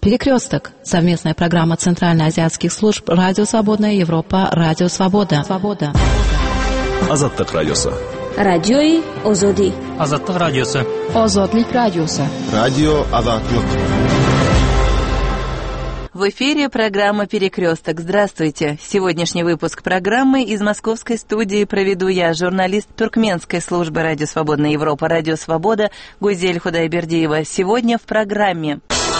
Перекресток. Совместная программа Центральноазиатских служб «Радио Свободная Европа», «Радио Свобода». Азаттык радиосы. Радиои Озоди. Азаттык радиосы. Озодлик радиосы. Радио Азаттык. В эфире программа «Перекресток». Здравствуйте. Сегодняшний выпуск программы из московской студии проведу я, журналист туркменской службы «Радио Свободная Европа», «Радио Свобода» Гузель Худайбердиева. Сегодня в программе.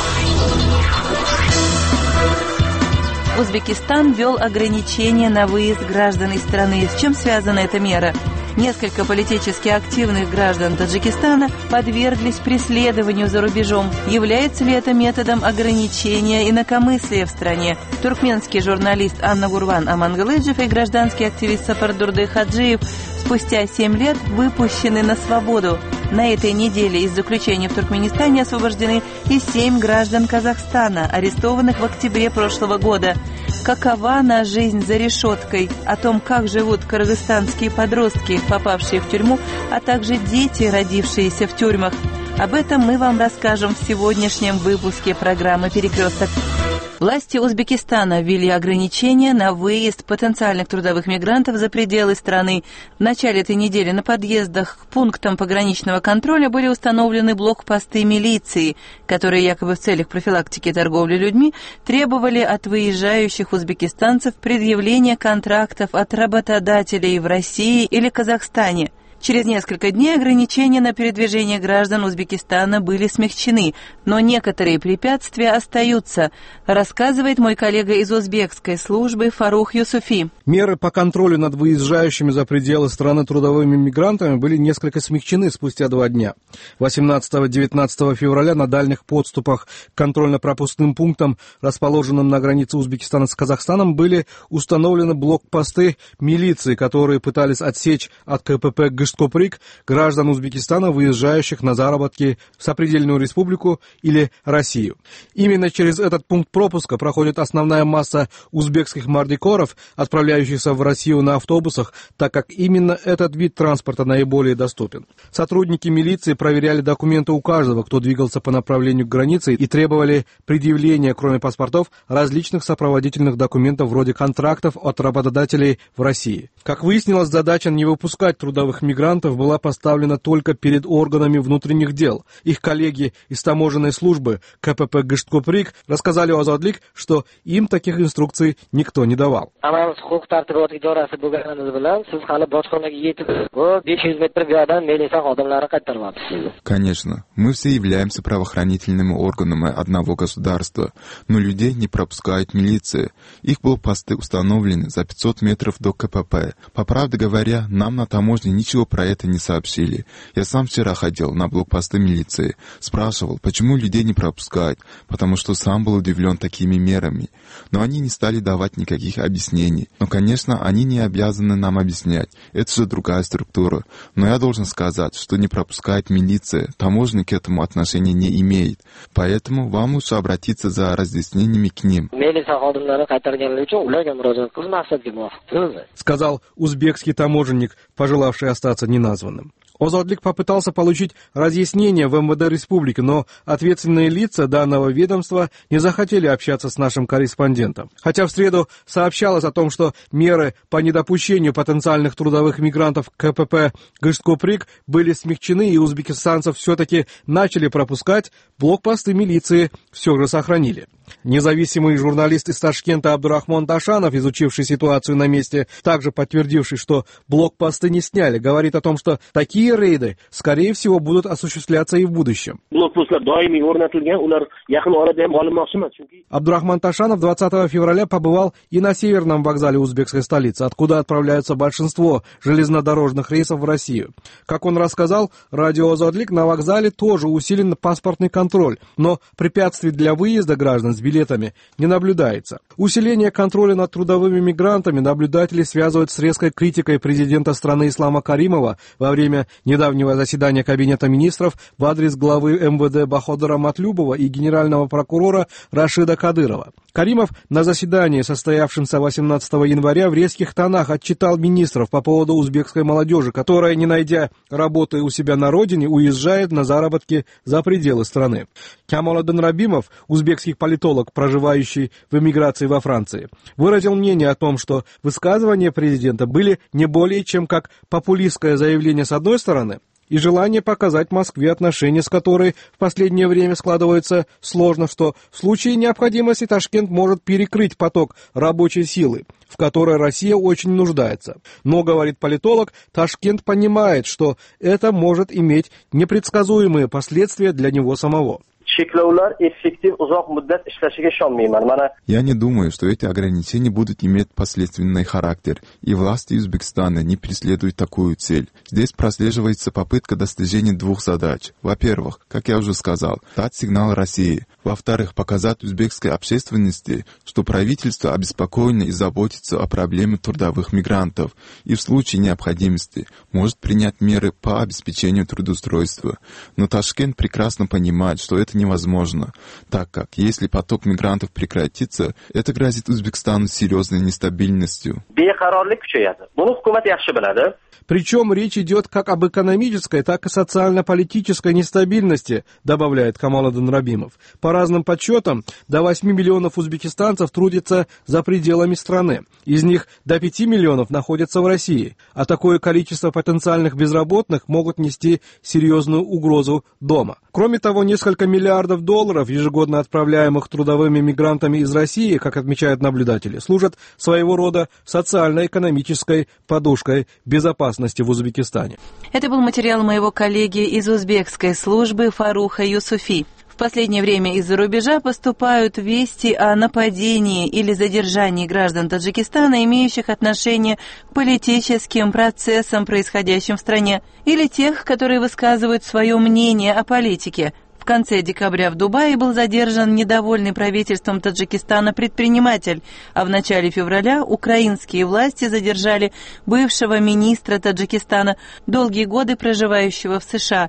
Узбекистан ввел ограничения на выезд граждан из страны. С чем связана эта мера? Несколько политически активных граждан Таджикистана подверглись преследованию за рубежом. Является ли это методом ограничения инакомыслия в стране? Туркменский журналист Анна Гурван Амангалыджев и гражданский активист Сапардурды Хаджиев спустя 7 лет выпущены на свободу. На этой неделе из заключения в Туркменистане освобождены и 7 граждан Казахстана, арестованных в октябре прошлого года. Какова на жизнь за решеткой? О том, как живут кыргызстанские подростки, попавшие в тюрьму, а также дети, родившиеся в тюрьмах. Об этом мы вам расскажем в сегодняшнем выпуске программы «Перекресток». Власти Узбекистана ввели ограничения на выезд потенциальных трудовых мигрантов за пределы страны. В начале этой недели на подъездах к пунктам пограничного контроля были установлены блокпосты милиции, которые якобы в целях профилактики торговли людьми требовали от выезжающих узбекистанцев предъявления контрактов от работодателей в России или Казахстане. Через несколько дней ограничения на передвижение граждан Узбекистана были смягчены, но некоторые препятствия остаются, рассказывает мой коллега из узбекской службы Фарух Юсуфи. Меры по контролю над выезжающими за пределы страны трудовыми мигрантами были несколько смягчены спустя 2 дня. 18-19 февраля на дальних подступах к контрольно-пропускным пунктам, расположенным на границе Узбекистана с Казахстаном, были установлены блокпосты милиции, которые пытались отсечь от КПП Гыштоприк граждан Узбекистана, выезжающих на заработки в сопредельную республику или Россию. Именно через этот пункт пропуска проходит основная масса узбекских мордикоров, отправляющихся в Россию на автобусах, так как именно этот вид транспорта наиболее доступен. Сотрудники милиции проверяли документы у каждого, кто двигался по направлению к границе, и требовали предъявления, кроме паспортов, различных сопроводительных документов вроде контрактов от работодателей в России. Как выяснилось, задача не выпускать трудовых мигрантов была поставлена только перед органами внутренних дел. Их коллеги из таможенной службы КПП Гыштоприк рассказали Озодлик, что им таких инструкций никто не давал. Конечно, мы все являемся правоохранительными органами одного государства, но людей не пропускает милиция. Их блокпосты установлены за 500 метров до КПП. По правде говоря, нам на таможне ничего про это не сообщили. Я сам вчера ходил на блокпосты милиции, спрашивал, почему людей не пропускают, потому что сам был удивлен такими мерами. Но они не стали давать никаких объяснений. Но, конечно, они не обязаны нам объяснять. Это же другая структура. Но я должен сказать, что не пропускает милиция, таможня к этому отношения не имеет. Поэтому вам лучше обратиться за разъяснениями к ним. Сказал узбекский таможенник, пожелавший остаться неназванным. Озодлик попытался получить разъяснение в МВД республики, но ответственные лица данного ведомства не захотели общаться с нашим корреспондентом. Хотя в среду сообщалось о том, что меры по недопущению потенциальных трудовых мигрантов к КПП Гыштоприк были смягчены и узбекистанцев все-таки начали пропускать, блокпосты милиции все же сохранили. Независимый журналист из Ташкента Абдурахман Ташанов, изучивший ситуацию на месте, также подтвердивший, что блокпосты не сняли, говорит о том, что такие рейды, скорее всего, будут осуществляться и в будущем. Абдурахман Ташанов 20 февраля побывал и на северном вокзале узбекской столицы, откуда отправляются большинство железнодорожных рейсов в Россию. Как он рассказал, радио Озодлик, на вокзале тоже усилен паспортный контроль, но препятствий для выезда граждан с билетами не наблюдается. Усиление контроля над трудовыми мигрантами наблюдатели связывают с резкой критикой президента страны Ислама Каримова во время недавнего заседания Кабинета министров в адрес главы МВД Баходара Матлюбова и генерального прокурора Рашида Кадырова. Каримов на заседании, состоявшемся 18 января, в резких тонах отчитал министров по поводу узбекской молодежи, которая, не найдя работы у себя на родине, уезжает на заработки за пределы страны. Камолоддин Рабимов, узбекский политолог, проживающий в эмиграции во Франции, выразил мнение о том, что высказывания президента были не более чем как популистское заявление с одной стороны, и желание показать Москве отношения, с которой в последнее время складывается сложно, что в случае необходимости Ташкент может перекрыть поток рабочей силы, в которой Россия очень нуждается. Но, говорит политолог, Ташкент понимает, что это может иметь непредсказуемые последствия для него самого. Я не думаю, что эти ограничения будут иметь последственный характер, и власти Узбекистана не преследуют такую цель. Здесь прослеживается попытка достижения двух задач. Во-первых, как я уже сказал, дать сигнал России. Во-вторых, показать узбекской общественности, что правительство обеспокоено и заботится о проблеме трудовых мигрантов, и в случае необходимости может принять меры по обеспечению трудоустройства. Но Ташкент прекрасно понимает, что это невозможно, так как, если поток мигрантов прекратится, это грозит Узбекистану серьезной нестабильностью. Причем речь идет как об экономической, так и социально-политической нестабильности, добавляет Камолоддин Рабимов. По разным подсчетам, до 8 миллионов узбекистанцев трудятся за пределами страны. Из них до 5 миллионов находятся в России. А такое количество потенциальных безработных могут нести серьезную угрозу дома. Кроме того, несколько миллиардов долларов, ежегодно отправляемых трудовыми мигрантами из России, как отмечают наблюдатели, служат своего рода социально-экономической подушкой безопасности в Узбекистане. Это был материал моего коллеги из узбекской службы Фаруха Юсуфи. В последнее время из-за рубежа поступают вести о нападении или задержании граждан Таджикистана, имеющих отношение к политическим процессам, происходящим в стране, или тех, которые высказывают свое мнение о политике. В конце декабря в Дубае был задержан недовольный правительством Таджикистана предприниматель, а в начале февраля украинские власти задержали бывшего министра Таджикистана, долгие годы проживающего в США.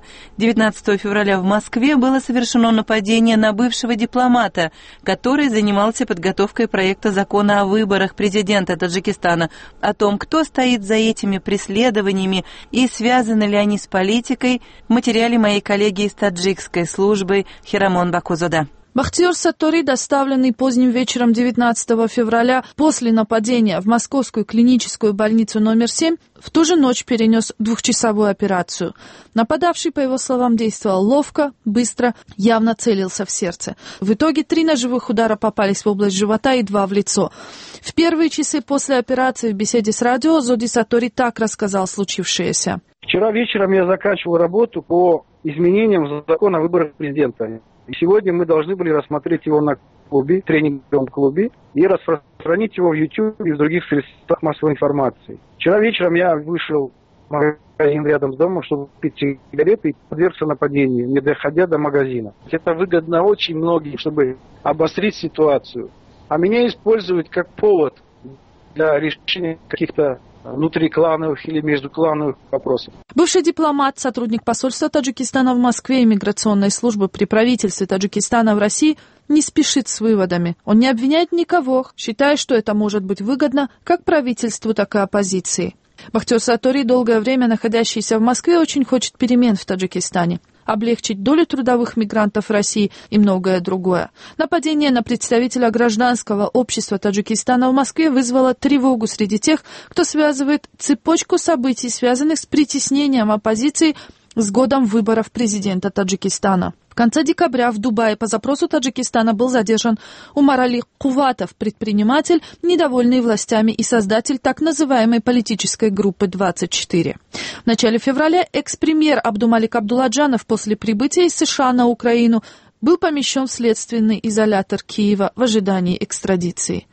19 февраля в Москве было совершено нападение на бывшего дипломата, который занимался подготовкой проекта закона о выборах президента Таджикистана. О том, кто стоит за этими преследованиями и связаны ли они с политикой, в материале моей коллеги из таджикской службы Хирамон Бакузода. Бахтиёр Саттори, доставленный поздним вечером 19 февраля после нападения в Московскую клиническую больницу номер 7, в ту же ночь перенес 2-часовую операцию. Нападавший, по его словам, действовал ловко, быстро, явно целился в сердце. В итоге 3 ножевых удара попались в область живота и 2 в лицо. В первые часы после операции в беседе с радио Зоди Саттори так рассказал случившееся. Вчера вечером я заканчивал работу по изменениям закона о выборах президента. И сегодня мы должны были рассмотреть его на клубе, тренинговом клубе, и распространить его в YouTube и в других средствах массовой информации. Вчера вечером я вышел в магазин рядом с домом, чтобы купить сигареты, и подвергся нападению, не доходя до магазина. Это выгодно очень многим, чтобы обострить ситуацию. А меня используют как повод для решения каких-то внутриклановых или междуклановых вопросов. Бывший дипломат, сотрудник посольства Таджикистана в Москве и миграционной службы при правительстве Таджикистана в России не спешит с выводами. Он не обвиняет никого, считая, что это может быть выгодно как правительству, так и оппозиции. Бахтиёр Саттори, долгое время находящийся в Москве, очень хочет перемен в Таджикистане, облегчить долю трудовых мигрантов в России и многое другое. Нападение на представителя гражданского общества Таджикистана в Москве вызвало тревогу среди тех, кто связывает цепочку событий, связанных с притеснением оппозиции, с годом выборов президента Таджикистана. В конце декабря в Дубае по запросу Таджикистана был задержан Умар Али Куватов, предприниматель, недовольный властями и создатель так называемой политической группы 24. В начале февраля экс-премьер Абдумалик Абдулладжанов после прибытия из США на Украину был помещен в следственный изолятор Киева в ожидании экстрадиции.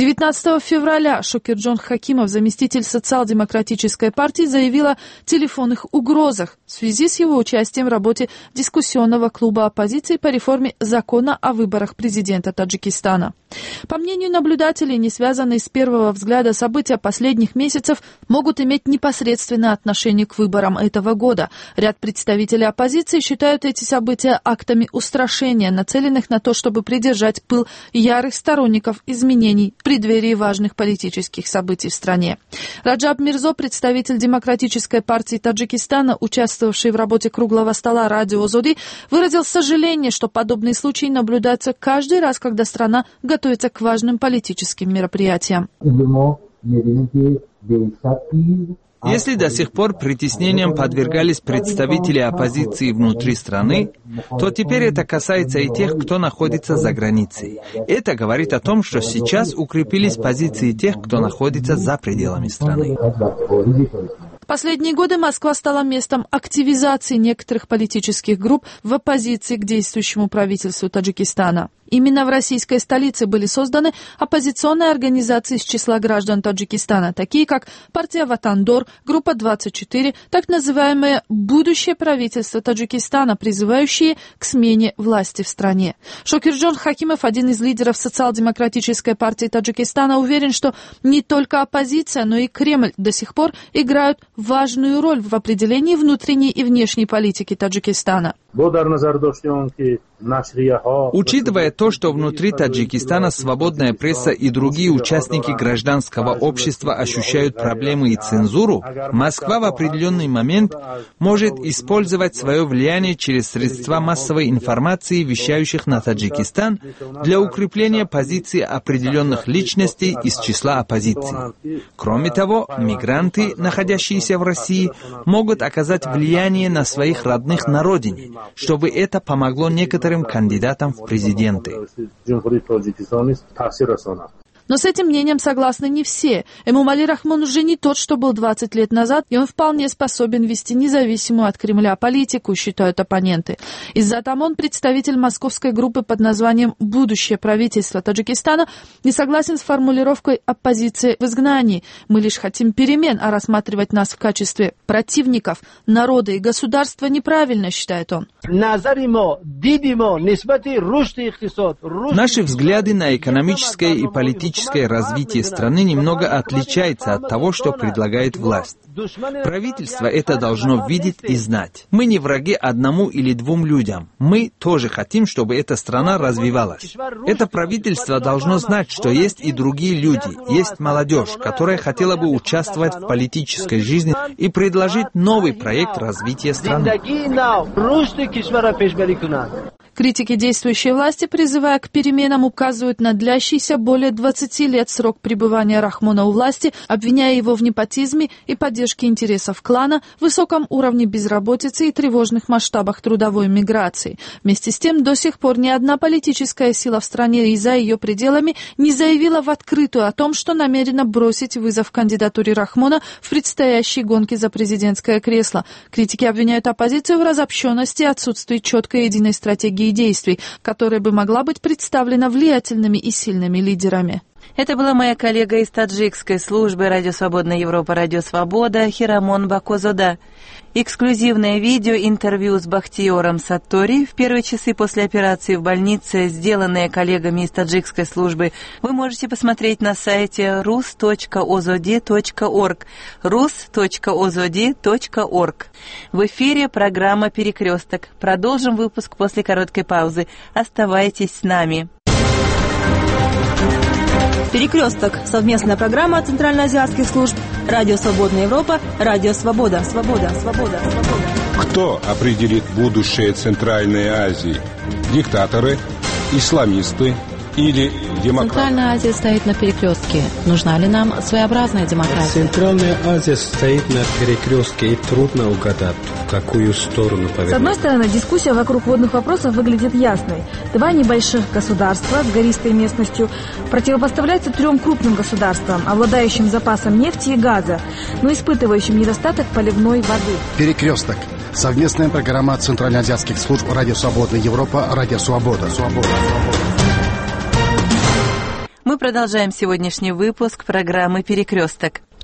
19 февраля Шокирджон Хакимов, заместитель социал-демократической партии, заявил о телефонных угрозах в связи с его участием в работе дискуссионного клуба оппозиции по реформе закона о выборах президента Таджикистана. По мнению наблюдателей, не связанные с первого взгляда события последних месяцев, могут иметь непосредственное отношение к выборам этого года. Ряд представителей оппозиции считают эти события актами устрашения внушения, нацеленных на то, чтобы придержать пыл ярых сторонников изменений в преддверии важных политических событий в стране. Раджаб Мирзо, представитель Демократической партии Таджикистана, участвовавший в работе круглого стола радио Озоди, выразил сожаление, что подобные случаи наблюдаются каждый раз, когда страна готовится к важным политическим мероприятиям. Если до сих пор притеснениям подвергались представители оппозиции внутри страны, то теперь это касается и тех, кто находится за границей. Это говорит о том, что сейчас укрепились позиции тех, кто находится за пределами страны. В последние годы Москва стала местом активизации некоторых политических групп в оппозиции к действующему правительству Таджикистана. Именно в российской столице были созданы оппозиционные организации из числа граждан Таджикистана, такие как партия Ватандор, группа 24, так называемое «будущее правительство Таджикистана», призывающие к смене власти в стране. Шокирджон Хакимов, один из лидеров социал-демократической партии Таджикистана, уверен, что не только оппозиция, но и Кремль до сих пор играют важную роль в определении внутренней и внешней политики Таджикистана. Учитывая то, что внутри Таджикистана свободная пресса и другие участники гражданского общества ощущают проблемы и цензуру, Москва в определенный момент может использовать свое влияние через средства массовой информации, вещающих на Таджикистан, для укрепления позиций определенных личностей из числа оппозиции. Кроме того, мигранты, находящиеся в России, могут оказать влияние на своих родных на родине, чтобы это помогло некоторым кандидатам в президенты. Но с этим мнением согласны не все. Эмомали Рахмон уже не тот, что был 20 лет назад, и он вполне способен вести независимую от Кремля политику, считают оппоненты. Из-за того он, представитель московской группы под названием «Будущее правительство Таджикистана», не согласен с формулировкой «оппозиция в изгнании». Мы лишь хотим перемен, а рассматривать нас в качестве противников народа и государства неправильно, считает он. Наши взгляды на экономическое и политическое развитие страны немного отличается от того, что предлагает власть. Правительство это должно видеть и знать. Мы не враги одному или двум людям. Мы тоже хотим, чтобы эта страна развивалась. Это правительство должно знать, что есть и другие люди, есть молодежь, которая хотела бы участвовать в политической жизни и предложить новый проект развития страны. Критики действующей власти, призывая к переменам, указывают на длящийся более 20 лет срок пребывания Рахмона у власти, обвиняя его в непотизме и поддержке интересов клана, высоком уровне безработицы и тревожных масштабах трудовой миграции. Вместе с тем, до сих пор ни одна политическая сила в стране и за ее пределами не заявила в открытую о том, что намерена бросить вызов кандидатуре Рахмона в предстоящей гонке за президентское кресло. Критики обвиняют оппозицию в разобщенности и отсутствии четкой единой стратегии действий, которая бы могла быть представлена влиятельными и сильными лидерами. Это была моя коллега из таджикской службы «Радио Свободная Европа», «Радио Свобода» Хирамон Бакозода. Эксклюзивное видео-интервью с Бахтиором Саттори в первые часы после операции в больнице, сделанное коллегами из таджикской службы, вы можете посмотреть на сайте rus.ozodi.org. rus.ozodi.org. В эфире программа «Перекресток». Продолжим выпуск после короткой паузы. Оставайтесь с нами. «Перекресток» — совместная программа центральноазиатских служб «Радио Свободная Европа», «Радио Свобода». Кто определит будущее Центральной Азии? Диктаторы, исламисты или демократы? Центральная Азия стоит на перекрестке. Нужна ли нам своеобразная демократия? Центральная Азия стоит на перекрестке, и трудно угадать, в какую сторону повернуть. С одной стороны, дискуссия вокруг водных вопросов выглядит ясной. Два небольших государства с гористой местностью противопоставляются трем крупным государствам, обладающим запасом нефти и газа, но испытывающим недостаток поливной воды. Перекресток. Совместная программа центральноазиатских служб «Радио Свободная Европа», «Радио Свобода». Мы продолжаем сегодняшний выпуск программы «Перекресток».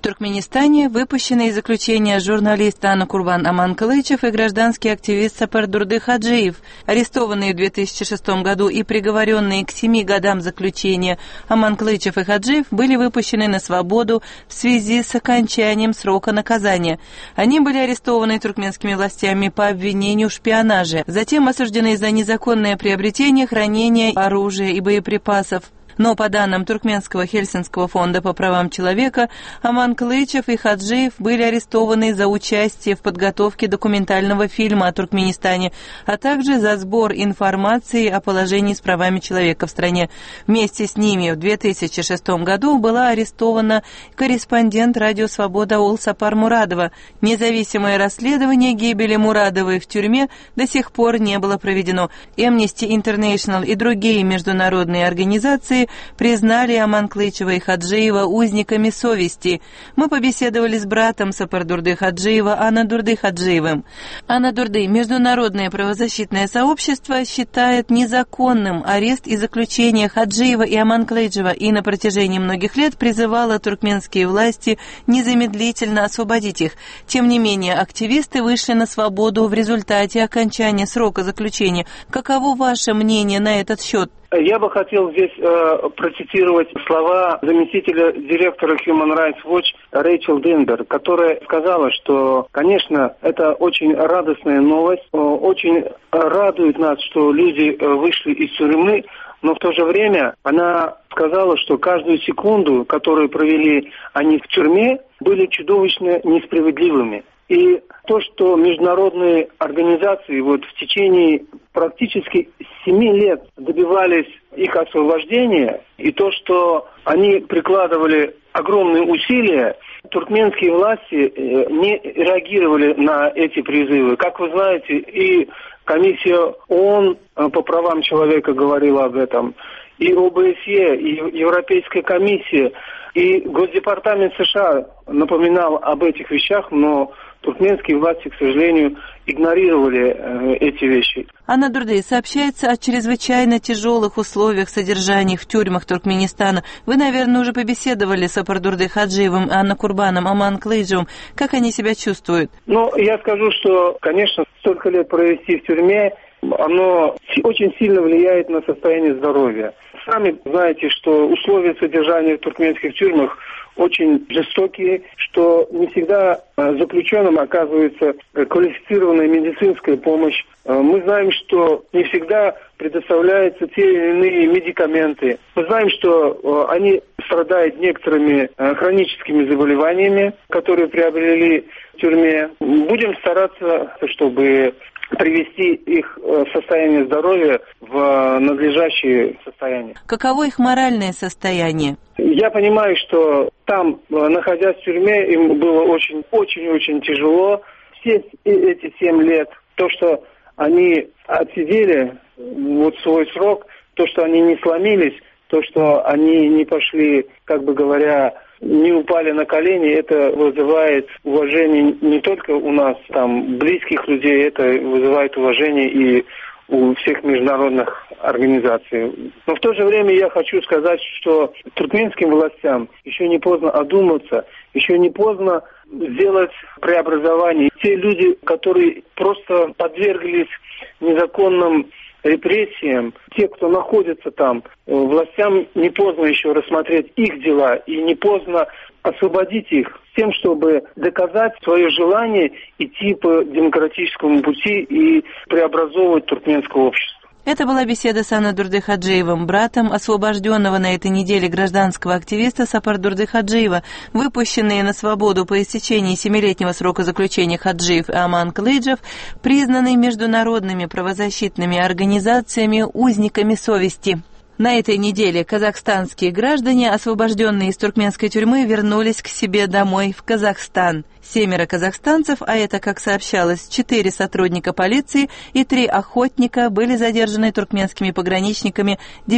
В Туркменистане выпущены из заключения журналист Анакурбан Аманкылычев и гражданский активист Сапардурды Хаджиев. Арестованные в 2006 году и приговоренные к 7 годам заключения Аманкылычев и Хаджиев были выпущены на свободу в связи с окончанием срока наказания. Они были арестованы туркменскими властями по обвинению в шпионаже, затем осуждены за незаконное приобретение, хранение оружия и боеприпасов. Но по данным Туркменского Хельсинского фонда по правам человека, Аманкылычев и Хаджиев были арестованы за участие в подготовке документального фильма о Туркменистане, а также за сбор информации о положении с правами человека в стране. Вместе с ними в 2006 году была арестована корреспондент «Радио Свобода» Улсапар Мурадова. Независимое расследование гибели Мурадовой в тюрьме до сих пор не было проведено. Amnesty International и другие международные организации признали Аманкылычева и Хаджиева узниками совести. Мы побеседовали с братом Сапардурды Хаджиева Анадурды Хаджиевым. Анадурды, международное правозащитное сообщество, считает незаконным арест и заключение Хаджиева и Аманкылычева и на протяжении многих лет призывало туркменские власти незамедлительно освободить их. Тем не менее, активисты вышли на свободу в результате окончания срока заключения. Каково ваше мнение на этот счет? Я бы хотел здесь процитировать слова заместителя директора Human Rights Watch Рэйчел Денбер, которая сказала, что, конечно, это очень радостная новость, очень радует нас, что люди вышли из тюрьмы, но в то же время она сказала, что каждую секунду, которую провели они в тюрьме, были чудовищно несправедливыми. И то, что международные организации в течение практически 7 лет добивались их освобождения, и то, что они прикладывали огромные усилия, туркменские власти не реагировали на эти призывы. Как вы знаете, и комиссия ООН по правам человека говорила об этом, и ОБСЕ, и Европейская комиссия, и Госдепартамент США напоминал об этих вещах, но туркменские власти, к сожалению, игнорировали эти вещи. Анадурды, сообщается о чрезвычайно тяжелых условиях содержания в тюрьмах Туркменистана. Вы, наверное, уже побеседовали с Сапардурды Хаджиевым, Анакурбаном Аманкылычевым. Как они себя чувствуют? Я скажу, что, конечно, столько лет провести в тюрьме, оно очень сильно влияет на состояние здоровья. Сами знаете, что условия содержания в туркменских тюрьмах очень жестокие, что не всегда заключенным оказывается квалифицированная медицинская помощь. Мы знаем, что не всегда предоставляются те или иные медикаменты. Мы знаем, что они страдают некоторыми хроническими заболеваниями, которые приобрели в тюрьме. Будем стараться, чтобы привести их состояние здоровья в надлежащее состояние. Каково их моральное состояние? Я понимаю, что там, находясь в тюрьме, им было очень-очень тяжело. Все эти 7 лет, то, что они отсидели свой срок, то, что они не сломились, то, что они не пошли, не упали на колени, это вызывает уважение не только у нас, близких людей, это вызывает уважение и у всех международных организаций. Но в то же время я хочу сказать, что туркменским властям еще не поздно одуматься, еще не поздно сделать преобразование. Те люди, которые просто подверглись незаконным репрессиям, те, кто находится там, властям не поздно еще рассмотреть их дела и не поздно освободить их с тем, чтобы доказать свое желание идти по демократическому пути и преобразовывать туркменское общество. Это была беседа с Анадурды Хаджиевым, братом освобожденного на этой неделе гражданского активиста Сапардурды Хаджиева. Выпущенные на свободу по истечении 7-летнего срока заключения Хаджиев и Аманкылычев признаны международными правозащитными организациями узниками совести. На этой неделе казахстанские граждане, освобожденные из туркменской тюрьмы, вернулись к себе домой в Казахстан. 7 казахстанцев, а это, как сообщалось, 4 сотрудника полиции и 3 охотника, были задержаны туркменскими пограничниками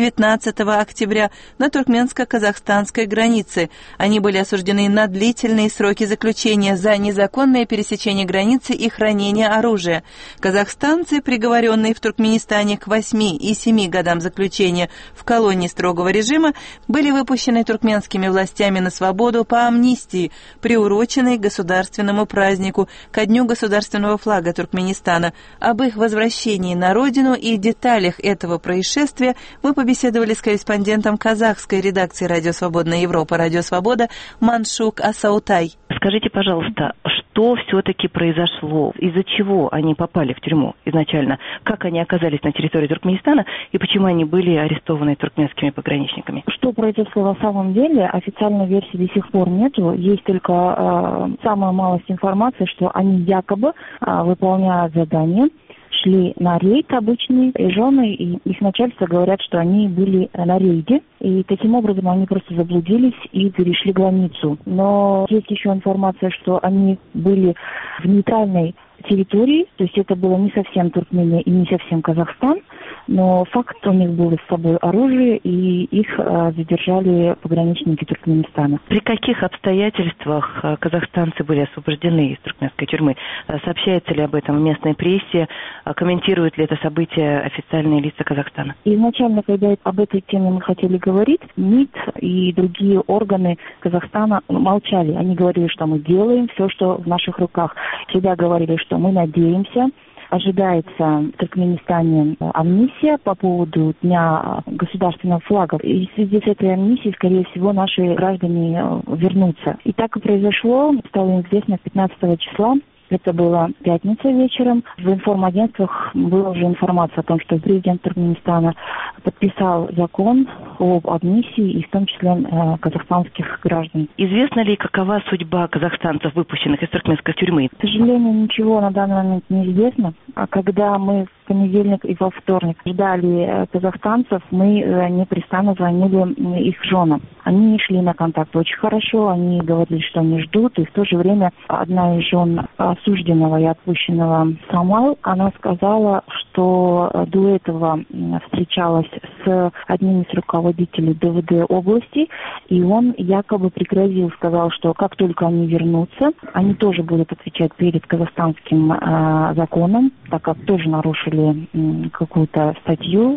19 октября на туркменско-казахстанской границе. Они были осуждены на длительные сроки заключения за незаконное пересечение границы и хранение оружия. Казахстанцы, приговоренные в Туркменистане к 8 и 7 годам заключения в колонии строгого режима, были выпущены туркменскими властями на свободу по амнистии, приуроченной государственному празднику ко Дню государственного флага Туркменистана. Об их возвращении на родину и деталях этого происшествия мы побеседовали с корреспондентом казахской редакции «Радио Свободная Европа», «Радио Свобода» Маншук Асаутай. Скажите, пожалуйста, что все-таки произошло? Из-за чего они попали в тюрьму изначально? Как они оказались на территории Туркменистана и почему они были арестованы туркменскими пограничниками? Что произошло на самом деле, официальной версии до сих пор нету. Есть только самая малость информации, что они якобы, выполняя задание, шли на рейд обычный, и жены, и их начальство говорят, что они были на рейде, и таким образом они просто заблудились и перешли границу. Но есть еще информация, что они были в нейтральной территории, то есть это было не совсем Туркмения и не совсем Казахстан, но факт, у них было с собой оружие, и их задержали пограничники Туркменистана. При каких обстоятельствах казахстанцы были освобождены из туркменской тюрьмы? Сообщается ли об этом в местной прессе? Комментируют ли это событие официальные лица Казахстана? Изначально, когда об этой теме мы хотели говорить, МИД и другие органы Казахстана молчали. Они говорили, что мы делаем все, что в наших руках. Всегда говорили, что мы надеемся. Ожидается в Туркменистане амнистия по поводу Дня государственного флага. И в связи с этой амнистией, скорее всего, наши граждане вернутся. И так и произошло. Стало известно 15 числа. Это была пятница вечером. В информагентствах была уже информация о том, что президент Туркменистана подписал закон об амнистии, и в том числе казахстанских граждан. Известно ли, какова судьба казахстанцев, выпущенных из туркменской тюрьмы? К сожалению, ничего на данный момент не известно. А когда мы в понедельник и во вторник ждали казахстанцев, мы непрестанно звонили их женам. Они шли на контакт очень хорошо, они говорили, что они ждут, и в то же время одна из жен осужденного и отпущенного Самал, она сказала, что до этого встречалась с одним из руководителей ДВД области, и он якобы пригрозил, сказал, что как только они вернутся, они тоже будут отвечать перед казахстанским законом, так как тоже нарушили какую-то статью,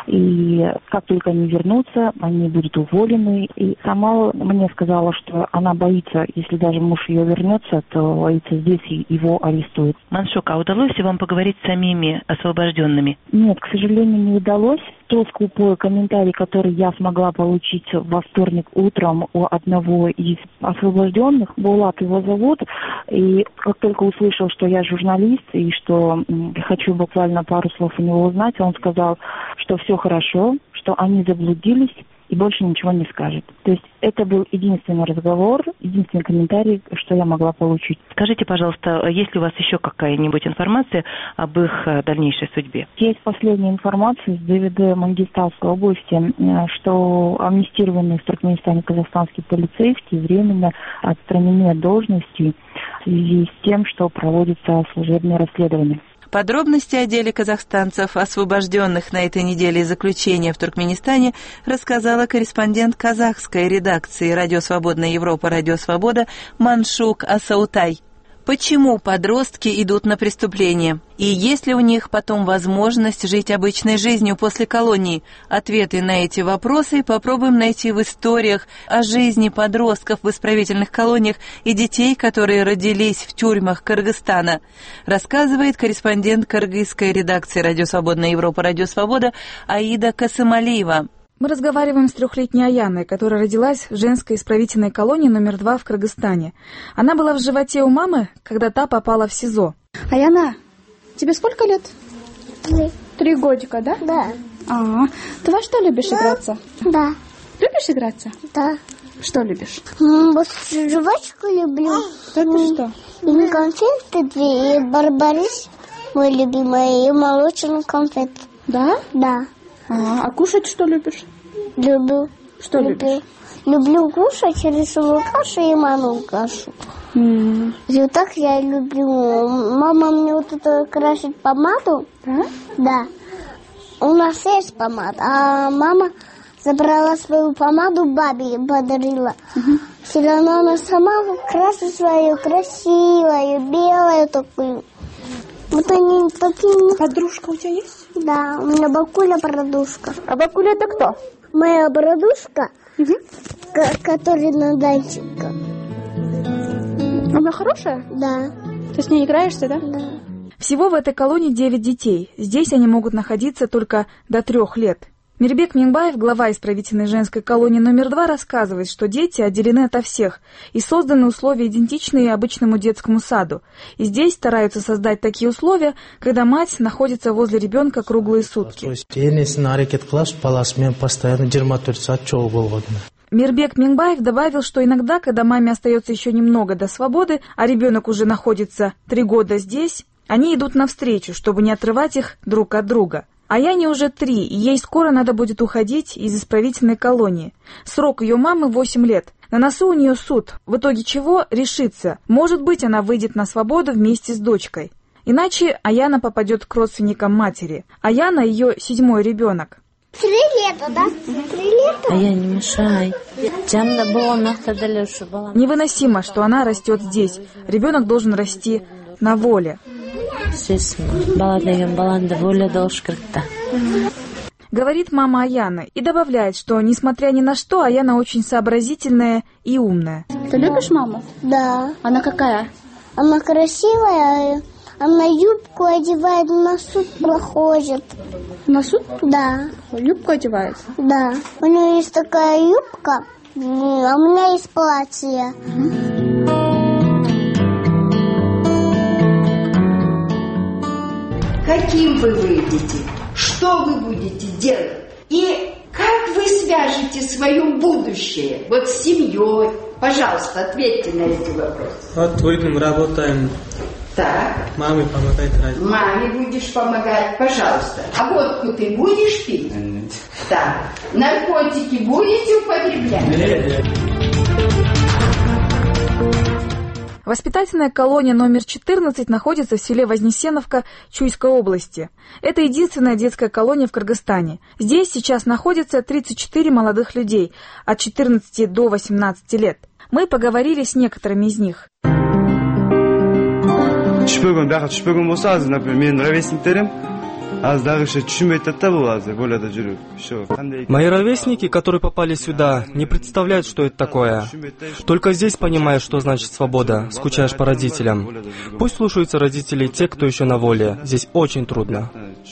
и как только они вернутся, они будут уволены. И сама мне сказала, что она боится, если даже муж ее вернется, то боится здесь и его арестуют. Маншук, а удалось ли вам поговорить с самими освобожденными? Нет, к сожалению, не удалось. Тот скупой комментарий, который я смогла получить во вторник утром у одного из освобожденных, Булат его зовут, и как только услышал, что я журналист и что хочу буквально пару слов у него узнать, он сказал, что все хорошо, что они заблудились, и больше ничего не скажет. То есть это был единственный разговор, единственный комментарий, что я могла получить. Скажите, пожалуйста, есть ли у вас еще какая-нибудь информация об их дальнейшей судьбе? Есть последняя информация с ДВД Мангистауской области, что амнистированные в Туркменистане казахстанские полицейские временно отстранены от должности в связи с тем, что проводится служебное расследование. Подробности о деле казахстанцев, освобожденных на этой неделе из заключения в Туркменистане, рассказала корреспондент казахской редакции «Радио Свободная Европа», «Радио Свобода» Маншук Асаутай. Почему подростки идут на преступления? И есть ли у них потом возможность жить обычной жизнью после колонии? Ответы на эти вопросы попробуем найти в историях о жизни подростков в исправительных колониях и детей, которые родились в тюрьмах Кыргызстана, рассказывает корреспондент кыргызской редакции «Радио Свободная Европа», «Радио Свобода» Аида Касымалиева. Мы разговариваем с 3-летней Аяной, которая родилась в женской исправительной колонии номер 2 в Кыргызстане. Она была в животе у мамы, когда та попала в СИЗО. Аяна, тебе сколько лет? 3 годика, да? Да. Ты во что любишь играться? Да. Любишь играться? Да. Что любишь? Вот жвачку люблю. Это что? Конфеты и барбарис. Мой любимый, и молочный конфет. Да? Да. А кушать что любишь? Люблю. Что любишь? люблю кушать рисовую кашу и манную кашу. И вот так я люблю. Мама мне вот это красит помаду. Да. У нас есть помада, а мама забрала свою помаду, бабе подарила. Все равно она сама красит свою, красивую, белую такую. Вот они такие. Подружка у тебя есть? Да, у меня бабуля подружка. А бабуля это кто? Моя подружка, которая на датчике. Она хорошая? Да. Ты с ней играешься, да? Да. Всего в этой колонии 9 детей. Здесь они могут находиться только до 3 лет. Мирбек Мингбаев, глава исправительной женской колонии номер 2, рассказывает, что дети отделены ото всех и созданы условия, идентичные обычному детскому саду. И здесь стараются создать такие условия, когда мать находится возле ребенка круглые сутки. Мирбек Мингбаев добавил, что иногда, когда маме остается еще немного до свободы, а ребенок уже находится 3 года здесь, они идут навстречу, чтобы не отрывать их друг от друга. А Яне уже 3, и ей скоро надо будет уходить из исправительной колонии. Срок ее мамы 8 лет. На носу у нее суд, в итоге чего решится. Может быть, она выйдет на свободу вместе с дочкой. Иначе Аяна попадет к родственникам матери. Аяна ее 7-й ребенок. 3 лета, да? 3 лета? А я не мешай. Невыносимо, что она растет здесь. Ребенок должен расти на воле. Говорит мама Аяна и добавляет, что, несмотря ни на что, Аяна очень сообразительная и умная. Ты любишь маму? Да. Она какая? Она красивая, она юбку одевает, на суд проходит. На суд? Да. Юбку одевает? Да. У нее есть такая юбка, а у меня есть платье. Каким вы выйдете? Что вы будете делать? И как вы свяжете свое будущее вот с семьей? Пожалуйста, ответьте на эти вопросы. Вот выйдем, работаем. Так. Маме помогать родителям. Маме будешь помогать, пожалуйста. А водку ты будешь пить? Нет. Так. Наркотики будете употреблять? Нет. Воспитательная колония номер 14 находится в селе Вознесеновка Чуйской области. Это единственная детская колония в Кыргызстане. Здесь сейчас находится 34 молодых людей от 14 до 18 лет. Мы поговорили с некоторыми из них. Мои ровесники, которые попали сюда, не представляют, что это такое. Только здесь понимаешь, что значит свобода, скучаешь по родителям. Пусть слушаются родители те, кто еще на воле. Здесь очень трудно.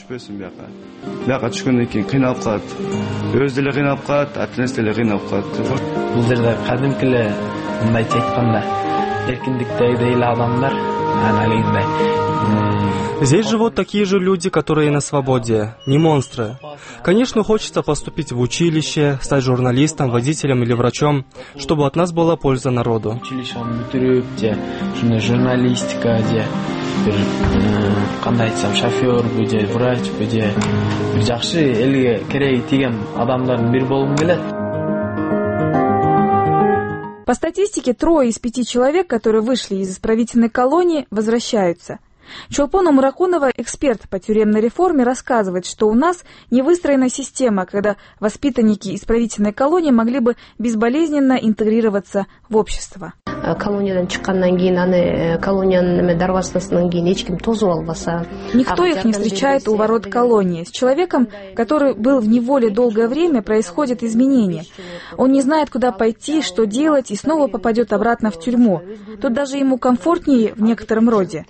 Здесь живут такие же люди, которые на свободе, не монстры. Конечно, хочется поступить в училище, стать журналистом, водителем или врачом, чтобы от нас была польза народу. По статистике, 3 из 5 человек, которые вышли из исправительной колонии, возвращаются. Чолпон Умракунова, эксперт по тюремной реформе, рассказывает, что у нас не выстроена система, когда воспитанники исправительной колонии могли бы безболезненно интегрироваться в общество. Никто их не встречает у ворот колонии. С человеком, который был в неволе долгое время, происходят изменения. Он не знает, куда пойти, что делать, и снова попадет обратно в тюрьму. Тут даже ему комфортнее в некотором роде.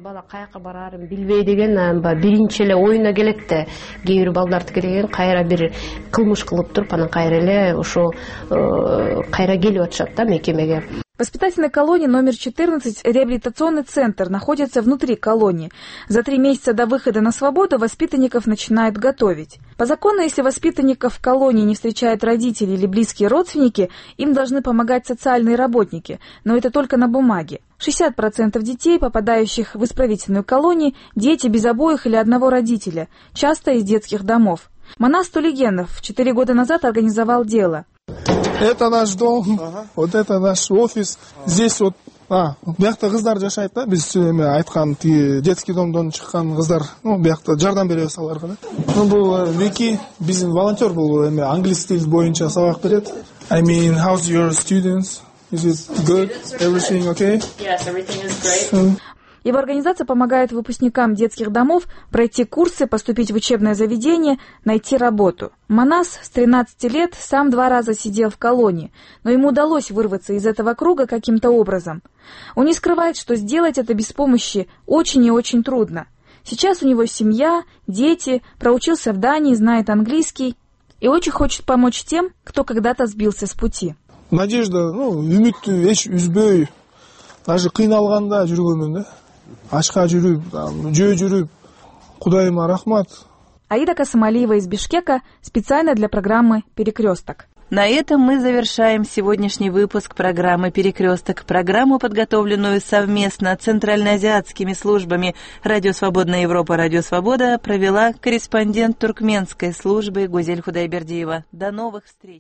В воспитательной колонии номер 14 реабилитационный центр находится внутри колонии. За 3 месяца до выхода на свободу воспитанников начинают готовить. По закону, если воспитанников в колонии не встречают родители или близкие родственники, им должны помогать социальные работники, но это только на бумаге. 60% детей, попадающих в исправительную колонию, дети без обоих или одного родителя, часто из детских домов. Манас Тулигенов 4 года назад организовал дело. Это наш дом, вот это наш офис. Здесь вот бияқта қыздар жашайды да, біз айтқан детский домдан шыққан қыздар, бияқта жардам береді соларға да. Бұл Вики, біздің волонтер бұл, английский тіл бойынша сабақ береді. I mean, how's your students? Is it good? Everything okay? Yes, everything is great. Его организация помогает выпускникам детских домов пройти курсы, поступить в учебное заведение, найти работу. Манас с 13 лет сам 2 раза сидел в колонии, но ему удалось вырваться из этого круга каким-то образом. Он не скрывает, что сделать это без помощи очень и очень трудно. Сейчас у него семья, дети, проучился в Дании, знает английский и очень хочет помочь тем, кто когда-то сбился с пути. Надежда, үмітті еш үзбей, даже қиналғанда жүргенмін да. Ашқа жүріп, жүріп, Құдайыма рахмат. Аида Касымалиева из Бишкека специально для программы «Перекресток». На этом мы завершаем сегодняшний выпуск программы «Перекресток». Программу, подготовленную совместно центральноазиатскими службами «Радио Свободная Европа», «Радио Свобода», провела корреспондент туркменской службы Гузель Худайбердиева. До новых встреч!